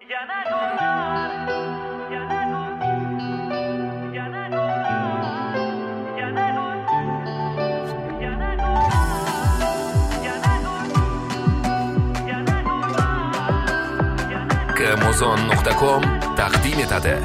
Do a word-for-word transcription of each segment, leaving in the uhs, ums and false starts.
Yana gullar, yana gul, yana gullar, yana gul, yana gullar, yana gul, yana gullar, yana gul. Amazon nuqta com taqdim etadi.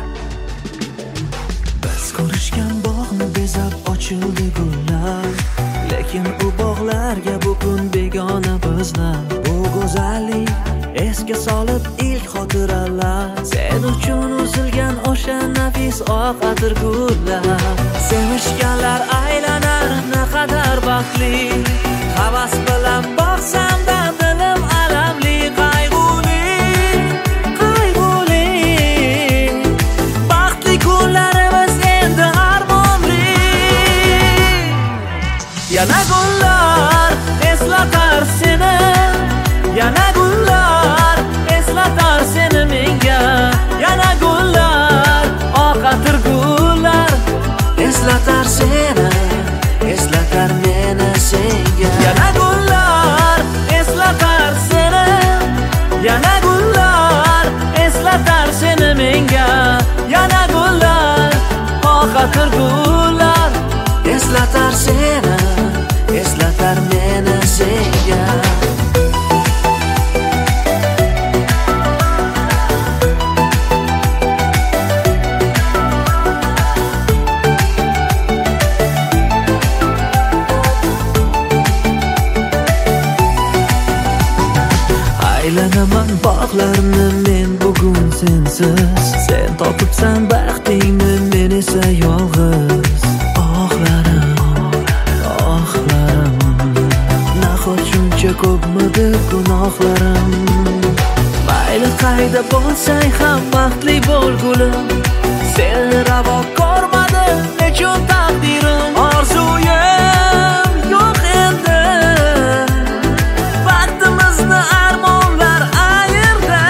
Biz ko'rishgan bog'ni bezab ochildi gullar, lekin u bog'larga bugun begona bizlar. Bu go'zallik esga solib ilk xotiralar, sen uchun uzilgan o'sha nafis oq atir gullar. Sevishganlar aylanar naqadar baxtli, havas bilan boqsam-da dilim alamli, qayg'uli, qayg'uli. Baxtli kunlarimiz endi armonli. Yana gullar eslatar seni, yana gullar eslatar seni menga, yana gullar oq atir gullar eslatar seni, eslatar meni senga. Yana gullar eslatar seni, yana gullar eslatar seni menga, yana gullar oq atir gullar eslatar seni, eslatar meni senga. Aylanaman bog'larni men bugun sensiz, sen topibsan baxtingni, men esa yolg'iz. Oxlarim, oxlarim, nahot shuncha ko'pmidi gunohlarim. Mayli qayda bo'lsang ham baxtli bo'l gulim, seni ravo ko'rmadi nechun taqdirim. Orzuyim yo'q endi, vaqtimizni armonlar ayirdi.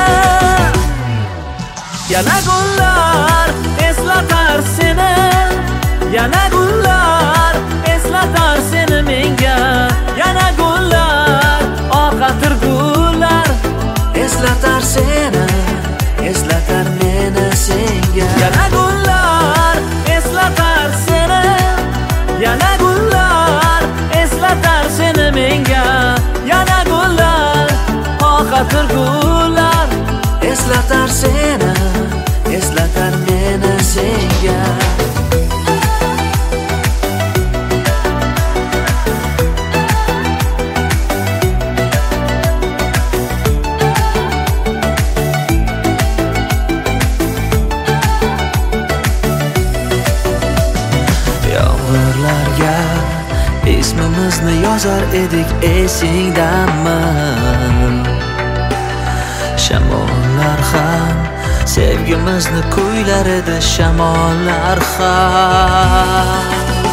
Yana gullar eslatar seni, yana gullar eslatar seni menga, yana gullar oq atir gullar eslatar seni, eslatar meni senga. Yana gullar eslatar seni, yana gullar eslatar seni menga, yana gullar oq atir gullar eslatar seni, eslatar meni senga. Yomg'irlarga ismimizni yozar edik, esingdami? Shamollar ham sevgimizni kuylar edi, shamollar ham.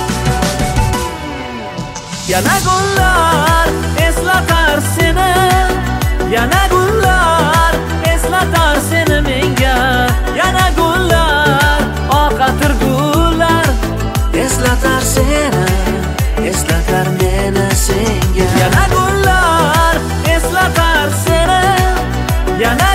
Yana gullar eslatar seni, yana gullar eslatar seni menga, yana gullar oq atir gullar eslatar seni, eslatar meni senga. Yana gullar eslatar seni, yana